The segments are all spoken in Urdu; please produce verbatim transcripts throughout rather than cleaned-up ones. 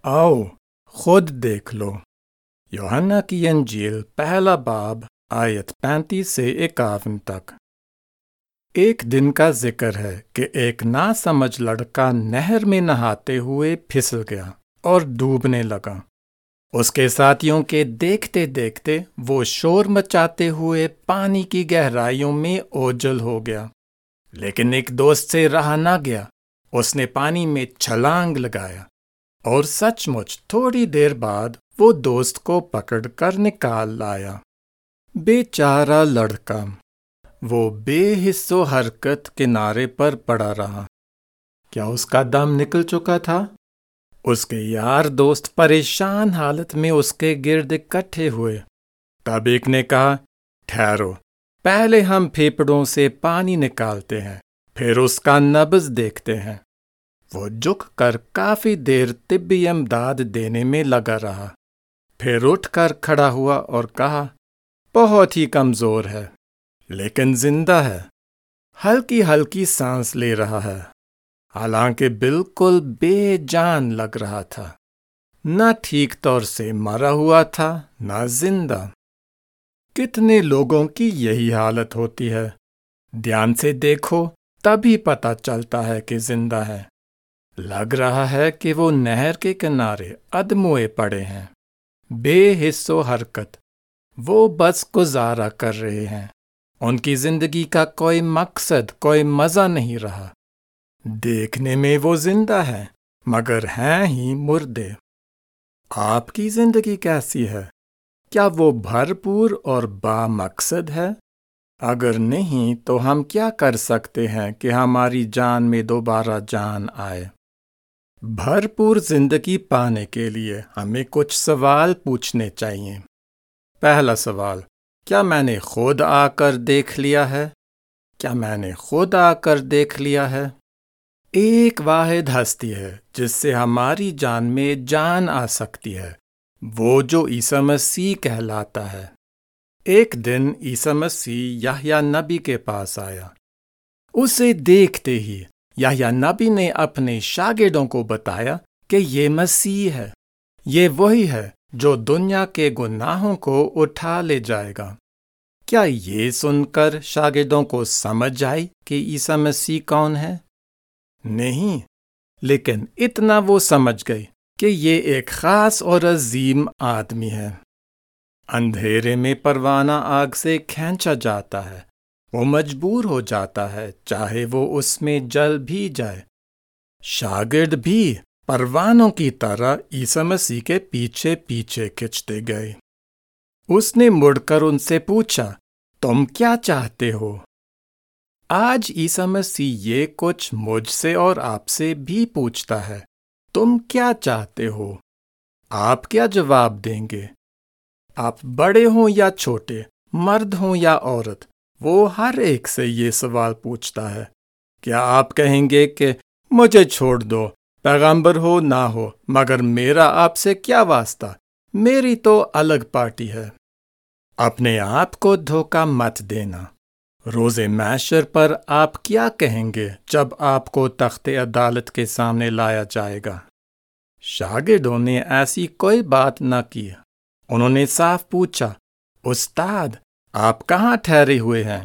आओ खुद देख लो। यूहन्ना की अंजील पहला बाब आयत पैंतीस से इक्यावन तक। एक दिन का जिक्र है कि एक नासमझ लड़का नहर में नहाते हुए फिसल गया और डूबने लगा। उसके साथियों के देखते देखते वो शोर मचाते हुए पानी की गहराइयों में ओझल हो गया, लेकिन एक दोस्त से रहा ना गया। उसने पानी में छलांग लगाया और सचमुच थोड़ी देर बाद वो दोस्त को पकड़कर निकाल लाया। बेचारा लड़का, वो बेहिस्सो हरकत किनारे पर पड़ा रहा। क्या उसका दम निकल चुका था? उसके यार दोस्त परेशान हालत में उसके गिर्द इकट्ठे हुए। तब एक ने कहा, ठहरो, पहले हम फेफड़ों से पानी निकालते हैं, फिर उसका नब्ज देखते हैं। वो झुककर काफी देर तिब्बी इमदाद देने में लगा रहा, फिर उठकर खड़ा हुआ और कहा, बहुत ही कमजोर है, लेकिन जिंदा है। हल्की हल्की सांस ले रहा है, हालांकि बिल्कुल बेजान लग रहा था। न ठीक तौर से मरा हुआ था, न जिंदा। कितने लोगों की यही हालत होती है। ध्यान से देखो तभी पता चलता है कि जिंदा है। लग रहा है कि वो नहर के किनारे अधमोए पड़े हैं, बेहिस्सो हरकत। वो बस गुजारा कर रहे हैं। उनकी जिंदगी का कोई मकसद, कोई मजा नहीं रहा। देखने में वो जिंदा है, मगर हैं ही मुर्दे। आपकी जिंदगी कैसी है? क्या वो भरपूर और बामकसद है? अगर नहीं तो हम क्या कर सकते हैं कि हमारी जान में दोबारा जान आए? भरपूर जिंदगी पाने के लिए हमें कुछ सवाल पूछने चाहिए। पहला सवाल, क्या मैंने खुद आकर देख लिया है? क्या मैंने खुद आकर देख लिया है? एक वाहिद हस्ती है जिससे हमारी जान में जान आ सकती है, वो जो ईसा मसीह कहलाता है। एक दिन ईसा मसीह याह्या नबी के पास आया। उसे देखते ही याह्या नबी ने अपने शागिर्दों को बताया कि ये मसीह है, ये वही है जो दुनिया के गुनाहों को उठा ले जाएगा। क्या ये सुनकर शागिर्दों को समझ आई कि ईसा मसीह कौन है? नहीं, लेकिन इतना वो समझ गए कि ये एक खास और अजीम आदमी है। अंधेरे में परवाना आग से खींचा जाता है, वो मजबूर हो जाता है चाहे वो उसमें जल भी जाए। शागिर्द भी परवानों की तरह ईसा मसीह के पीछे पीछे खिंचते गए। उसने मुड़कर उनसे पूछा, तुम क्या चाहते हो? आज ईसा मसीह ये कुछ मुझसे और आपसे भी पूछता है, तुम क्या चाहते हो? आप क्या जवाब देंगे? आप बड़े हों या छोटे, मर्द हों या औरत, वो हर एक से ये सवाल पूछता है। क्या आप कहेंगे कि मुझे छोड़ दो, पैगंबर हो ना हो, मगर मेरा आपसे क्या वास्ता, मेरी तो अलग पार्टी है? अपने आप को धोखा मत देना। रोज़े महशर पर आप क्या कहेंगे जब आपको तख्ते अदालत के सामने लाया जाएगा? शागिर्दों ने ऐसी कोई बात न की। उन्होंने साफ पूछा, उस्ताद, आप कहाँ ठहरे हुए हैं?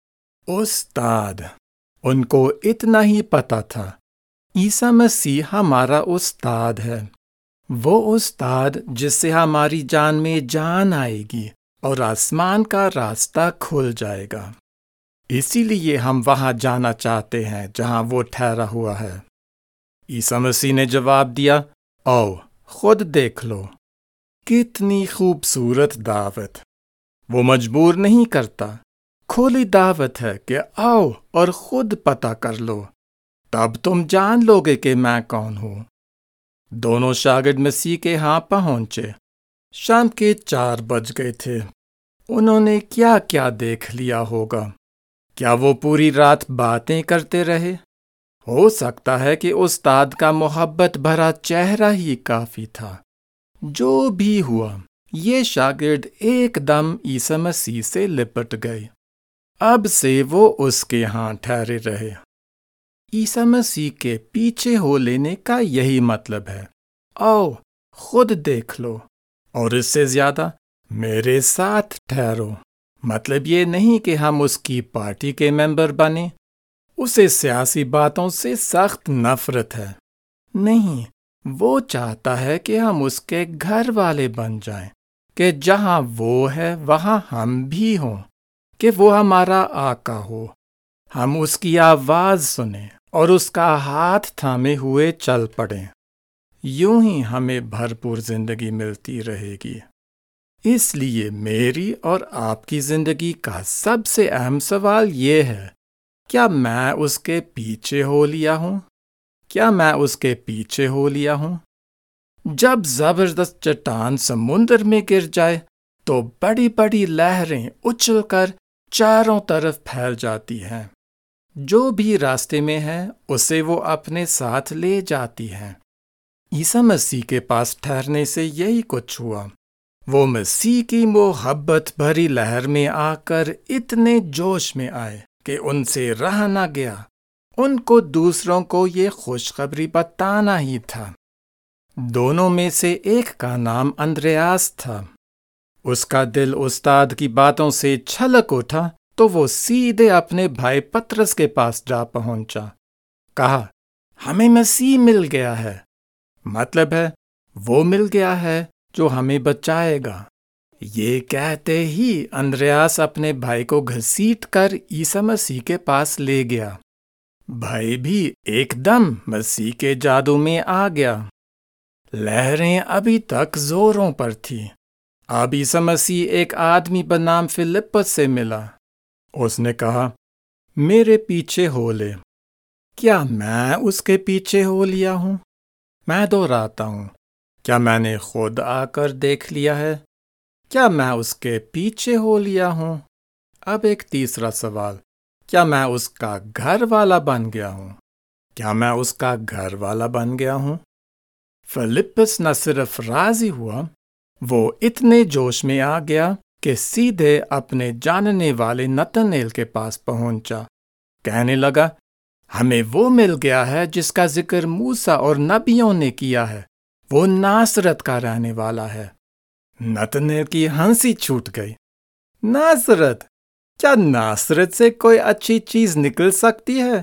उस्ताद, उनको इतना ही पता था, ईसा मसीह हमारा उस्ताद है। वो उस्ताद जिससे हमारी जान में जान आएगी और आसमान का रास्ता खुल जाएगा। इसीलिए हम वहां जाना चाहते हैं जहां वो ठहरा हुआ है। ईसा मसीह ने जवाब दिया, आओ खुद देख लो। कितनी खूबसूरत दावत! वो मजबूर नहीं करता, खुली दावत है कि आओ और खुद पता कर लो, तब तुम जान लोगे कि मैं कौन हूं। दोनों शागिर्द मसीह के यहाँ पहुंचे। शाम के चार बज गए थे। उन्होंने क्या क्या देख लिया होगा? क्या वो पूरी रात बातें करते रहे? हो सकता है कि उस्ताद का मोहब्बत भरा चेहरा ही काफी था। जो भी हुआ, ये शागिर्द एकदम ईसा मसीह से लिपट गए। अब से वो उसके यहाँ ठहरे रहे। ईसा मसीह के पीछे हो लेने का यही मतलब है। आओ خود دیکھ لو، اور اس سے زیادہ میرے ساتھ ٹھہرو۔ مطلب یہ نہیں کہ ہم اس کی پارٹی کے ممبر بنیں۔ اسے سیاسی باتوں سے سخت نفرت ہے۔ نہیں، وہ چاہتا ہے کہ ہم اس کے گھر والے بن جائیں، کہ جہاں وہ ہے وہاں ہم بھی ہوں، کہ وہ ہمارا آقا ہو، ہم اس کی آواز سنیں اور اس کا ہاتھ تھامے ہوئے چل پڑیں۔ یوں ہی ہمیں بھرپور زندگی ملتی رہے گی۔ اس لیے میری اور آپ کی زندگی کا سب سے اہم سوال یہ ہے، کیا میں اس کے پیچھے ہو لیا ہوں؟ کیا میں اس کے پیچھے ہو لیا ہوں؟ جب زبردست چٹان سمندر میں گر جائے تو بڑی بڑی لہریں اچھل کر چاروں طرف پھیل جاتی ہیں۔ جو بھی راستے میں ہے اسے وہ اپنے ساتھ لے جاتی ہیں۔ عیسی مسیح کے پاس ٹھہرنے سے یہی کچھ ہوا۔ وہ مسیح کی محبت بھری لہر میں آ کر اتنے جوش میں آئے کہ ان سے رہا نہ گیا۔ ان کو دوسروں کو یہ خوشخبری بتانا ہی تھا۔ دونوں میں سے ایک کا نام اندریاس تھا۔ اس کا دل استاد کی باتوں سے چھلک اٹھا تو وہ سیدھے اپنے بھائی پطرس کے پاس جا پہنچا۔ کہا، ہمیں مسیح مل گیا ہے۔ مطلب ہے وہ مل گیا ہے جو ہمیں بچائے گا۔ یہ کہتے ہی اندریاس اپنے بھائی کو گھسیٹ کر عیسی مسیح کے پاس لے گیا۔ بھائی بھی ایک دم مسیح کے جادو میں آ گیا۔ لہریں ابھی تک زوروں پر تھیں۔ اب عیسی مسیح ایک آدمی بنام فلپس سے ملا۔ اس نے کہا، میرے پیچھے ہو لے۔ کیا میں اس کے پیچھے ہو لیا ہوں؟ میں دہراتا ہوں، کیا میں نے خود آ کر دیکھ لیا ہے؟ کیا میں اس کے پیچھے ہو لیا ہوں؟ اب ایک تیسرا سوال، کیا میں اس کا گھر والا بن گیا ہوں؟ کیا میں اس کا گھر والا بن گیا ہوں؟ فلپس نہ صرف راضی ہوا، وہ اتنے جوش میں آ گیا کہ سیدھے اپنے جاننے والے نتنیل کے پاس پہنچا۔ کہنے لگا، ہمیں وہ مل گیا ہے جس کا ذکر موسیٰ اور نبیوں نے کیا ہے، وہ ناصرت کا رہنے والا ہے۔ نتنیل کی ہنسی چھوٹ گئی۔ ناصرت؟ کیا ناصرت سے کوئی اچھی چیز نکل سکتی ہے؟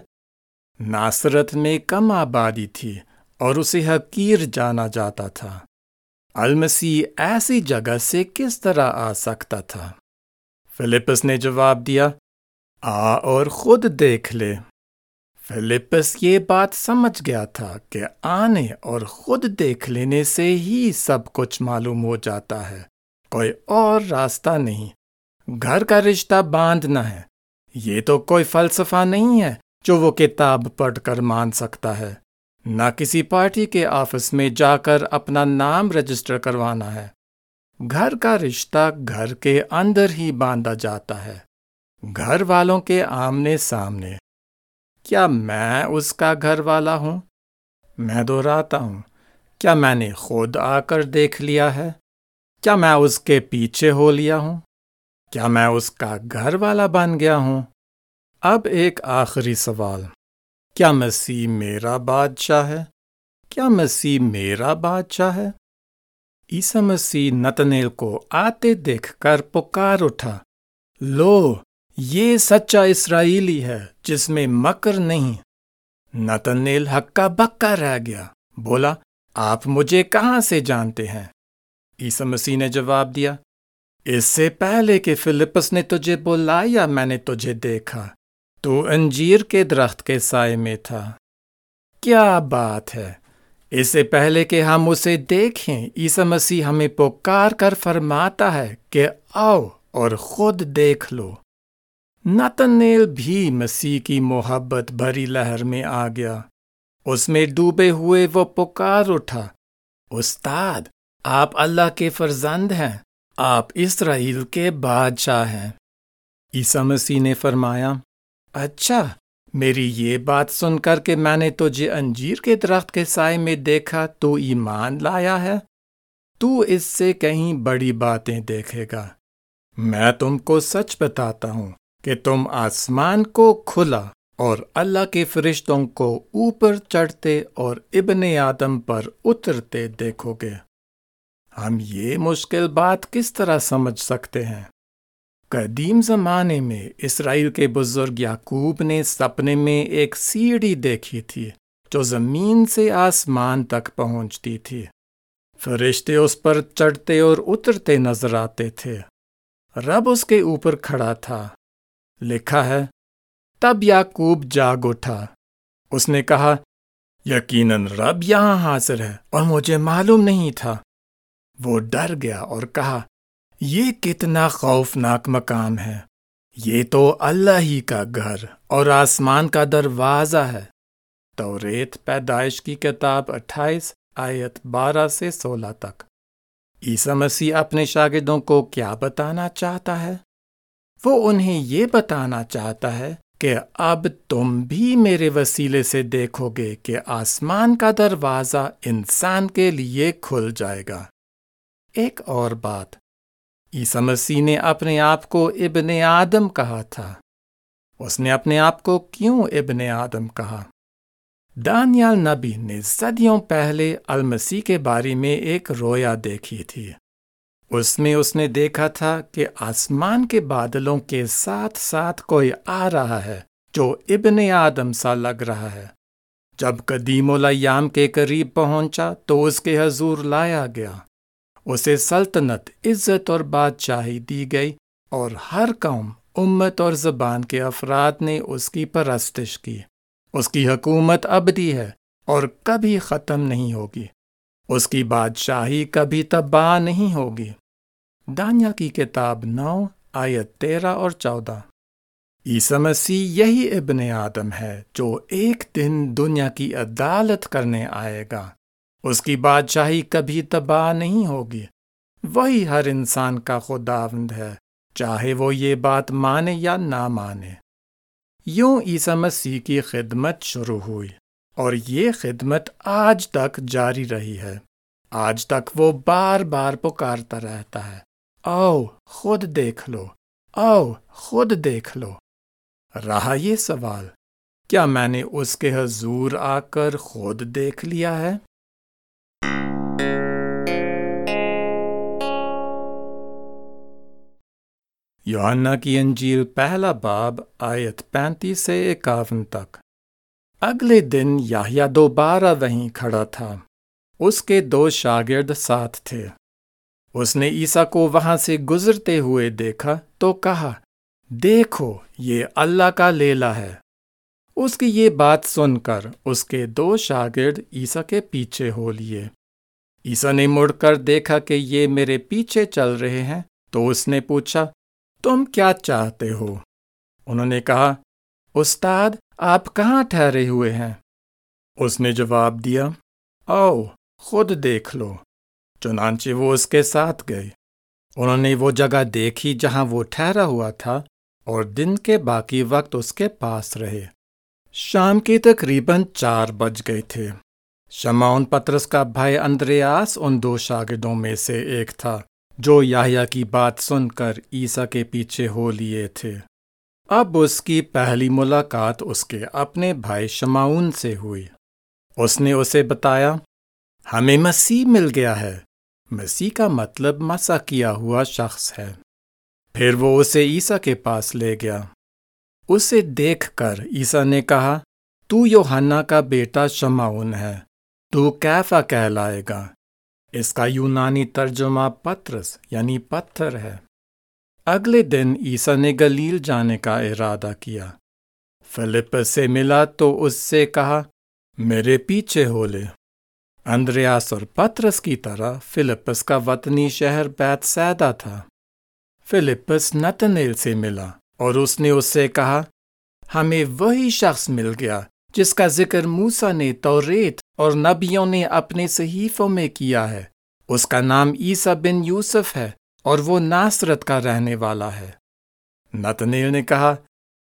ناصرت میں کم آبادی تھی اور اسے حقیر جانا جاتا تھا۔ المسیح ایسی جگہ سے کس طرح آ سکتا تھا؟ فلپس نے جواب دیا، آ اور خود دیکھ لے۔ فلپس یہ بات سمجھ گیا تھا کہ آنے اور خود دیکھ لینے سے ہی سب کچھ معلوم ہو جاتا ہے، کوئی اور راستہ نہیں۔ گھر کا رشتہ باندھنا ہے، یہ تو کوئی فلسفہ نہیں ہے جو وہ کتاب پڑھ کر مان سکتا ہے، نہ کسی پارٹی کے آفس میں جا کر اپنا نام رجسٹر کروانا ہے۔ گھر کا رشتہ گھر کے اندر ہی باندھا جاتا ہے، گھر والوں کے آمنے سامنے۔ کیا میں اس کا گھر والا ہوں؟ میں دہراتا ہوں، کیا میں نے خود آ کر دیکھ لیا ہے؟ کیا میں اس کے پیچھے ہو لیا ہوں؟ کیا میں اس کا گھر والا بن گیا ہوں؟ اب ایک آخری سوال، کیا مسیح میرا بادشاہ ہے؟ کیا مسیح میرا بادشاہ ہے؟ عیسی مسیح نتنیل کو آتے دیکھ کر پکار اٹھا، لو، یہ سچا اسرائیلی ہے جس میں مکر نہیں۔ نتنیل ہکا بکا رہ گیا، بولا، آپ مجھے کہاں سے جانتے ہیں؟ عیسی مسیح نے جواب دیا، اس سے پہلے کہ فلپس نے تجھے بلایا میں نے تجھے دیکھا، تو انجیر کے درخت کے سائے میں تھا۔ کیا بات ہے! اس سے پہلے کہ ہم اسے دیکھیں، عیسی مسیح ہمیں پکار کر فرماتا ہے کہ آؤ اور خود دیکھ لو۔ نتنیل بھی مسیح کی محبت بھری لہر میں آ گیا۔ اس میں ڈوبے ہوئے وہ پکار اٹھا، استاد، آپ اللہ کے فرزند ہیں، آپ اسرائیل کے بادشاہ ہیں۔ عیسی مسیح نے فرمایا، اچھا، میری یہ بات سن کر کہ میں نے تجھے انجیر کے درخت کے سائے میں دیکھا تو ایمان لایا ہے؟ تو اس سے کہیں بڑی باتیں دیکھے گا۔ میں تم کو سچ بتاتا ہوں کہ تم آسمان کو کھلا اور اللہ کے فرشتوں کو اوپر چڑھتے اور ابن آدم پر اترتے دیکھو گے۔ ہم یہ مشکل بات کس طرح سمجھ سکتے ہیں؟ قدیم زمانے میں اسرائیل کے بزرگ یعقوب نے سپنے میں ایک سیڑھی دیکھی تھی جو زمین سے آسمان تک پہنچتی تھی۔ فرشتے اس پر چڑھتے اور اترتے نظر آتے تھے۔ رب اس کے اوپر کھڑا تھا۔ لکھا ہے، تب یعقوب جاگ اٹھا۔ اس نے کہا، یقیناً رب یہاں حاضر ہے اور مجھے معلوم نہیں تھا۔ وہ ڈر گیا اور کہا، یہ کتنا خوفناک مقام ہے۔ یہ تو اللہ ہی کا گھر اور آسمان کا دروازہ ہے۔ توریت پیدائش کی کتاب اٹھائیس آیت بارہ سے سولہ تک۔ عیسی مسیح اپنے شاگردوں کو کیا بتانا چاہتا ہے؟ وہ انہیں یہ بتانا چاہتا ہے کہ اب تم بھی میرے وسیلے سے دیکھو گے کہ آسمان کا دروازہ انسان کے لیے کھل جائے گا۔ ایک اور بات، عیسی مسیح نے اپنے آپ کو ابن آدم کہا تھا۔ اس نے اپنے آپ کو کیوں ابن آدم کہا؟ دانیال نبی نے صدیوں پہلے المسیح کے بارے میں ایک رویا دیکھی تھی۔ اس میں اس نے دیکھا تھا کہ آسمان کے بادلوں کے ساتھ ساتھ کوئی آ رہا ہے جو ابن آدم سا لگ رہا ہے۔ جب قدیم الایام کے قریب پہنچا تو اس کے حضور لایا گیا۔ اسے سلطنت، عزت اور بادشاہی دی گئی اور ہر قوم، امت اور زبان کے افراد نے اس کی پرستش کی۔ اس کی حکومت ابدی ہے اور کبھی ختم نہیں ہوگی۔ اس کی بادشاہی کبھی تباہ نہیں ہوگی۔ دانیال کی کتاب نو آیت تیرہ اور چودہ۔ عیسی مسیح یہی ابن آدم ہے جو ایک دن دنیا کی عدالت کرنے آئے گا۔ اس کی بادشاہی کبھی تباہ نہیں ہوگی۔ وہی ہر انسان کا خداوند ہے، چاہے وہ یہ بات مانے یا نہ مانے۔ یوں عیسی مسیح کی خدمت شروع ہوئی اور یہ خدمت آج تک جاری رہی ہے۔ آج تک وہ بار بار پکارتا رہتا ہے، آؤ خود دیکھ لو، آؤ خود دیکھ لو۔ رہا یہ سوال، کیا میں نے اس کے حضور آ کر خود دیکھ لیا ہے؟ یوحنا کی انجیل پہلا باب آیت پینتیس سے اکاون تک۔ اگلے دن یحییٰ دوبارہ وہیں کھڑا تھا۔ اس کے دو شاگرد ساتھ تھے۔ اس نے عیسیٰ کو وہاں سے گزرتے ہوئے دیکھا تو کہا، دیکھو یہ اللہ کا لیلا ہے۔ اس کی یہ بات سن کر اس کے دو شاگرد عیسیٰ کے پیچھے ہو لیے۔ عیسیٰ نے مڑ کر دیکھا کہ یہ میرے پیچھے چل رہے ہیں تو اس نے پوچھا، تم کیا چاہتے ہو؟ انہوں نے کہا، استاد آپ کہاں ٹھہرے ہوئے ہیں؟ اس نے جواب دیا، آؤ خود دیکھ لو۔ چنانچہ وہ اس کے ساتھ گئے۔ انہوں نے وہ جگہ دیکھی جہاں وہ ٹھہرا ہوا تھا اور دن کے باقی وقت اس کے پاس رہے۔ شام کے تقریباً چار بج گئے تھے۔ شمعون پطرس کا بھائی اندریاس ان دو شاگردوں میں سے ایک تھا جو یحییٰ کی بات سن کر عیسیٰ کے پیچھے ہو لیے تھے۔ اب اس کی پہلی ملاقات اس کے اپنے بھائی شمعون سے ہوئی۔ اس نے اسے بتایا، ہمیں مسیح مل گیا ہے۔ مسیح کا مطلب مسح کیا ہوا شخص ہے۔ پھر وہ اسے عیسیٰ کے پاس لے گیا۔ اسے دیکھ کر عیسیٰ نے کہا، تو یوحنا کا بیٹا شمعون ہے، تو کیفا کہلائے گا۔ اس کا یونانی ترجمہ پطرس یعنی پتھر ہے۔ اگلے دن عیسیٰ نے گلیل جانے کا ارادہ کیا۔ فلپس سے ملا تو اس سے کہا، میرے پیچھے ہو لے۔ اندریاس اور پطرس کی طرح فلپس کا وطنی شہر بیت سیدا تھا۔ فلپس نتنیل سے ملا اور اس نے اس سے کہا، ہمیں وہی شخص مل گیا جس کا ذکر موسیٰ نے توریت اور نبیوں نے اپنے صحیفوں میں کیا ہے۔ اس کا نام عیسیٰ بن یوسف ہے اور وہ ناصرت کا رہنے والا ہے۔ نتنیل نے کہا،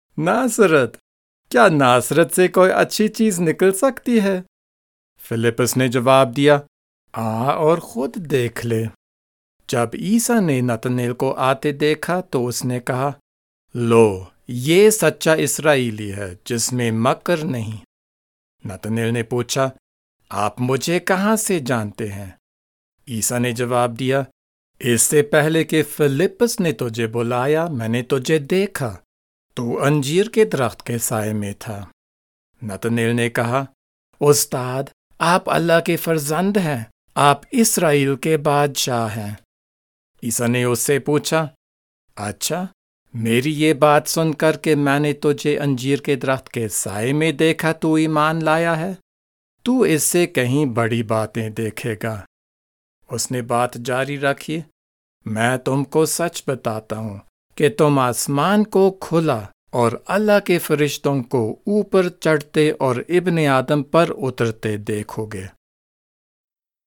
ناصرت؟ کیا ناصرت سے کوئی اچھی چیز نکل سکتی ہے؟ فلپس نے جواب دیا، آ اور خود دیکھ لے۔ جب عیسیٰ نے نتنیل کو آتے دیکھا تو اس نے کہا، لو یہ سچا اسرائیلی ہے جس میں مکر نہیں۔ نتنیل نے پوچھا، آپ مجھے کہاں سے جانتے ہیں؟ عیسیٰ نے جواب دیا، اس سے پہلے کہ فلپس نے تجھے بلایا میں نے تجھے دیکھا، تو انجیر کے درخت کے سائے میں تھا۔ نتنیل نے کہا، استاد، آپ اللہ کے فرزند ہیں، آپ اسرائیل کے بادشاہ ہیں۔ عیسیٰ نے اس سے پوچھا، اچھا، میری یہ بات سن کر کہ میں نے تجھے انجیر کے درخت کے سائے میں دیکھا تو ایمان لایا ہے؟ تو اس سے کہیں بڑی باتیں دیکھے گا۔ اس نے بات جاری رکھی، میں تم کو سچ بتاتا ہوں کہ تم آسمان کو کھلا اور اللہ کے فرشتوں کو اوپر چڑھتے اور ابن آدم پر اترتے دیکھو گے۔